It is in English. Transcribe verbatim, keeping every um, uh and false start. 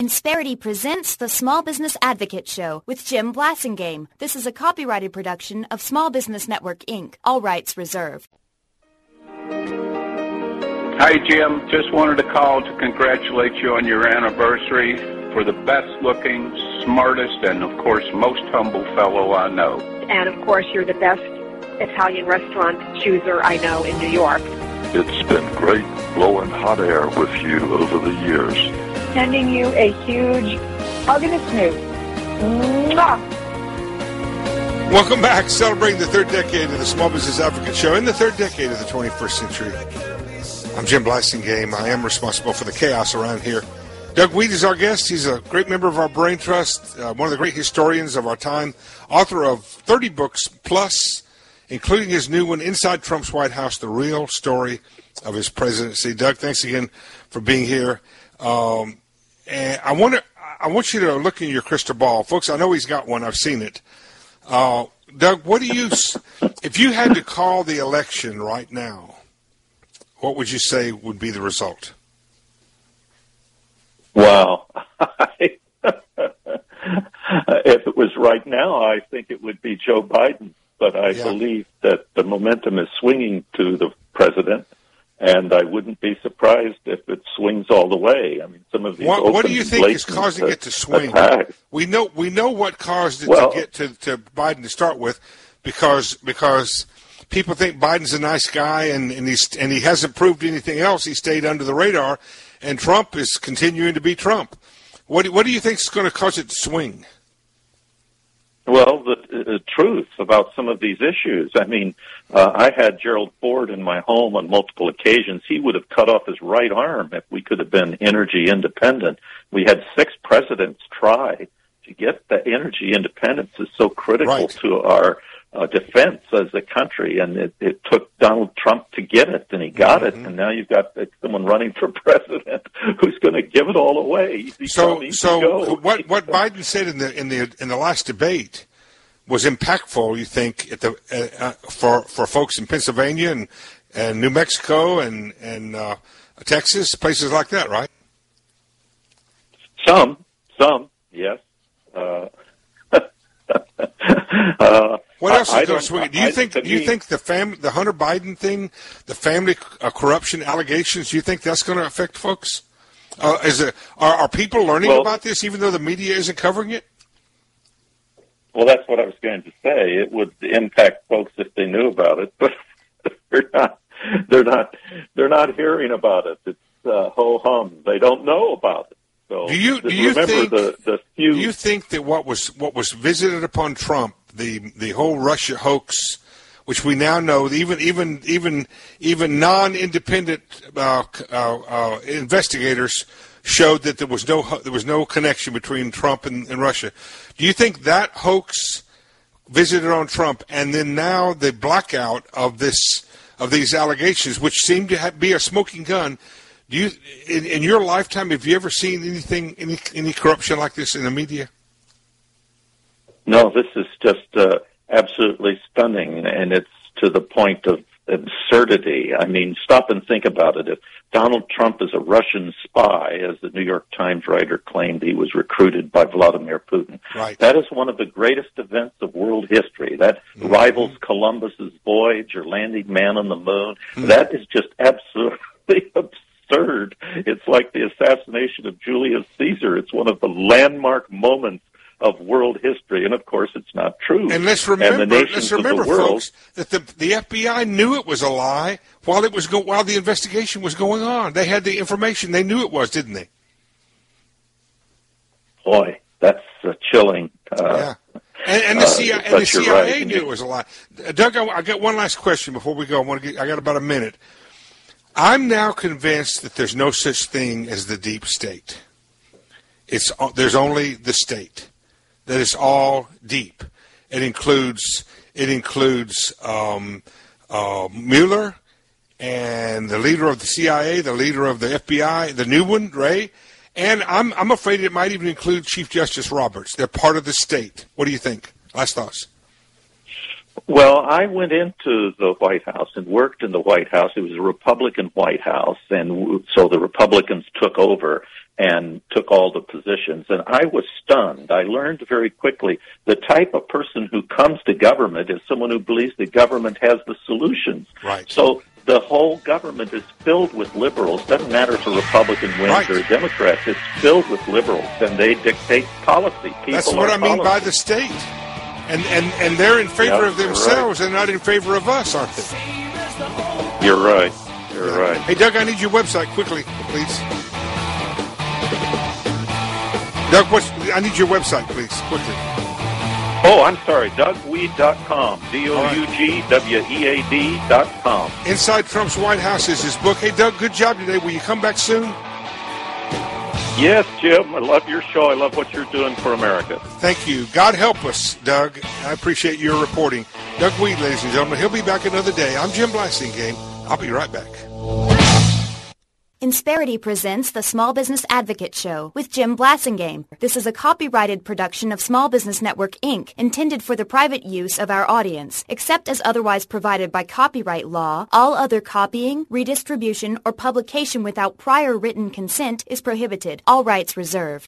Insperity presents the Small Business Advocate Show with Jim Blasingame. This is a copyrighted production of Small Business Network, Incorporated. All rights reserved. Hi, Jim. Just wanted to call to congratulate you on your anniversary. For the best-looking, smartest, and, of course, most humble fellow I know. And, of course, you're the best Italian restaurant chooser I know in New York. It's been great blowing hot air with you over the years. Sending you a huge hug and a snoot. Mwah! Welcome back. Celebrating the third decade of the Small Business Advocate Show in the third decade of the twenty-first century. I'm Jim Blasingame. I am responsible for the chaos around here. Doug Weed is our guest. He's a great member of our Brain Trust, uh, one of the great historians of our time, author of thirty books plus, including his new one, Inside Trump's White House, The Real Story of His Presidency. Doug, thanks again for being here. Um, and I want to, I want you to look in your crystal ball. Folks, I know he's got one. I've seen it. Uh, Doug, what do you, if you had to call the election right now, what would you say would be the result? Well, if it was right now, I think it would be Joe Biden. But I yeah. believe that the momentum is swinging to the president, and I wouldn't be surprised if it swings all the way. I mean, some of these. What, what do you think is causing it to swing? Attacks. We know we know what caused it well, to get to, to Biden to start with, because because people think Biden's a nice guy, and and he's and he hasn't proved anything else. He stayed under the radar, and Trump is continuing to be Trump. What do, what do you think is going to cause it to swing? Well, the, the truth about some of these issues. I mean, uh, I had Gerald Ford in my home on multiple occasions. He would have cut off his right arm if we could have been energy independent. We had six presidents try to get the energy independence is so critical right. to our uh, defense as a country, and it, it took Donald Trump to get it, and he got mm-hmm. it, and now you've got someone running for president who's going to give it all away. So, so what what Biden said in the in the in the last debate was impactful, you think, at the uh, for for folks in Pennsylvania and, and New Mexico and and uh, Texas, places like that, right? Some, some, yes. Uh, uh, what else I, is going to swing it? Do you I, think? Do you me, think the fam, the Hunter Biden thing, the family uh, corruption allegations? Do you think that's going to affect folks? Uh, is it are, are people learning well, about this, even though the media isn't covering it? Well, that's what I was going to say. It would impact folks if they knew about it, but they're not. They're not. They're not hearing about it. It's uh, ho hum. They don't know about it. So do you do you remember think? The, the few, do you think that what was what was visited upon Trump, the the whole Russia hoax, which we now know, even even even even non-independent uh, uh, uh, investigators showed that there was no there was no connection between Trump and, and Russia. Do you think that hoax visited on Trump, and then now the blackout of this of these allegations, which seem to have, be a smoking gun? Do you, in, in your lifetime, have you ever seen anything, any any corruption like this in the media? No, this is just uh, absolutely stunning, and it's to the point of absurdity. I mean, stop and think about it. If Donald Trump is a Russian spy, as the New York Times writer claimed he was recruited by Vladimir Putin, right. that is one of the greatest events of world history. That mm-hmm. rivals Columbus's voyage or landing man on the moon. Mm-hmm. That is just absolutely absurd. It's like the assassination of Julius Caesar. It's one of the landmark moments of world history, and of course, it's not true. And let's remember, and let's remember, world, folks, that the the F B I knew it was a lie while it was go, while the investigation was going on. They had the information; they knew it was, didn't they? Boy, that's uh, chilling. Uh, yeah, and, and the, uh, C I A, and the C I A right. knew it was a lie. Doug, I, I got one last question before we go. I want to get. I got about a minute. I'm now convinced that there's no such thing as the deep state. It's there's only the state. That is all deep. It includes it includes um, uh, Mueller and the leader of the C I A, the leader of the F B I, the new one, Wray, and I'm I'm afraid it might even include Chief Justice Roberts. They're part of the state. What do you think? Last thoughts. Well, I went into the White House and worked in the White House. It was a Republican White House, and so the Republicans took over. and took all the positions. And I was stunned. I learned very quickly the type of person who comes to government is someone who believes the government has the solutions. Right. So the whole government is filled with liberals. Doesn't matter if a Republican wins Right. or a Democrat. It's filled with liberals, and they dictate policy. People That's what are I mean by policy. the state. And, and, and they're in favor Yep, of themselves you're and not in favor of us, aren't they? You're right. You're right. Hey, Doug, I need your website quickly, please. Doug, what's, I need your website, please, quickly. Oh, I'm sorry. Doug Weed dot com. D O U G W E A D dot com. Inside Trump's White House is his book. Hey, Doug, good job today. Will you come back soon? Yes, Jim. I love your show. I love what you're doing for America. Thank you. God help us, Doug. I appreciate your reporting. Doug Weed, ladies and gentlemen. He'll be back another day. I'm Jim Blasingame. I'll be right back. Insperity presents the Small Business Advocate Show with Jim Blasingame. This is a copyrighted production of Small Business Network, Incorporated, intended for the private use of our audience. Except as otherwise provided by copyright law, all other copying, redistribution, or publication without prior written consent is prohibited. All rights reserved.